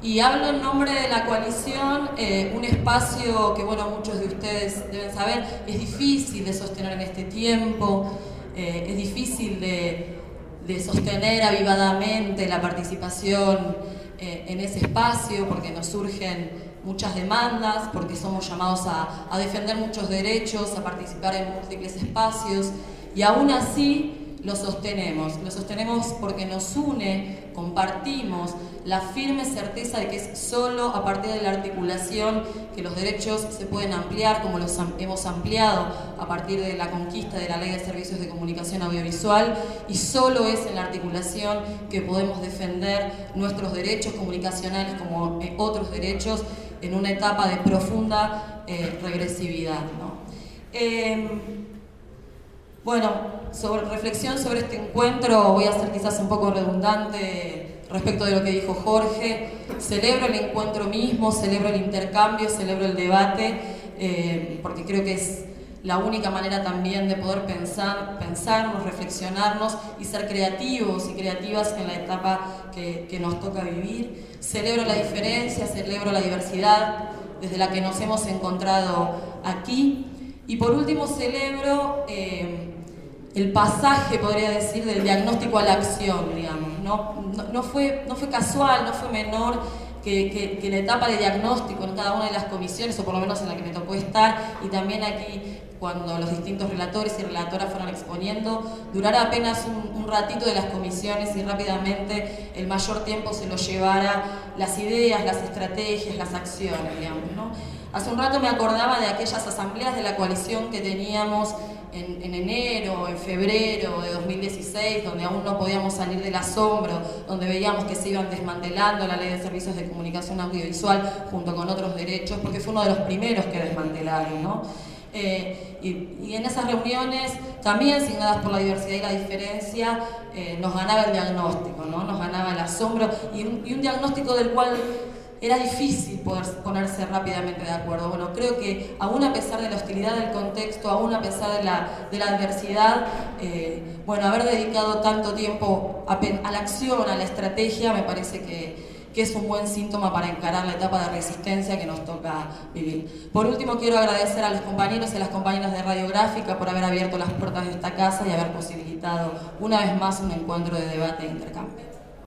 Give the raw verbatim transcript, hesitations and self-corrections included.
Y hablo en nombre de la coalición, eh, un espacio que, bueno, muchos de ustedes deben saber, es difícil de sostener en este tiempo, eh, es difícil de, de sostener avivadamente la participación eh, en ese espacio, porque nos surgen muchas demandas, porque somos llamados a, a defender muchos derechos, a participar en múltiples espacios, y aún así lo sostenemos, lo sostenemos porque nos une, compartimos la firme certeza de que es solo a partir de la articulación que los derechos se pueden ampliar, como los hemos ampliado a partir de la conquista de la Ley de Servicios de Comunicación Audiovisual, y solo es en la articulación que podemos defender nuestros derechos comunicacionales como eh, otros derechos en una etapa de profunda eh, regresividad, ¿no? Eh, Bueno, sobre reflexión sobre este encuentro, voy a ser quizás un poco redundante respecto de lo que dijo Jorge. Celebro el encuentro mismo, celebro el intercambio, celebro el debate, eh, porque creo que es la única manera también de poder pensar, pensarnos, reflexionarnos y ser creativos y creativas en la etapa que, que nos toca vivir. Celebro la diferencia, celebro la diversidad desde la que nos hemos encontrado aquí. Y por último celebro eh, el pasaje, podría decir, del diagnóstico a la acción, digamos. No, no, no, fue, no fue casual, no fue menor que, que, que la etapa de diagnóstico en cada una de las comisiones, o por lo menos en la que me tocó estar, y también aquí cuando los distintos relatores y relatoras fueron exponiendo, durara apenas un, un ratito de las comisiones y rápidamente el mayor tiempo se lo llevara las ideas, las estrategias, las acciones, digamos, ¿no? Hace un rato me acordaba de aquellas asambleas de la coalición que teníamos en, en enero, en febrero de dos mil dieciséis, donde aún no podíamos salir del asombro, donde veíamos que se iban desmantelando la Ley de Servicios de Comunicación Audiovisual junto con otros derechos, porque fue uno de los primeros que desmantelaron, ¿no? Eh, y, y en esas reuniones, también signadas por la diversidad y la diferencia, eh, nos ganaba el diagnóstico, ¿no? Nos ganaba el asombro, y un, y un diagnóstico del cual era difícil poder ponerse rápidamente de acuerdo. Bueno, creo que aún a pesar de la hostilidad del contexto, aún a pesar de la, de la adversidad, eh, bueno, haber dedicado tanto tiempo a, a la acción, a la estrategia, me parece que, que es un buen síntoma para encarar la etapa de resistencia que nos toca vivir. Por último, quiero agradecer a los compañeros y a las compañeras de Radiográfica por haber abierto las puertas de esta casa y haber posibilitado una vez más un encuentro de debate e intercambio.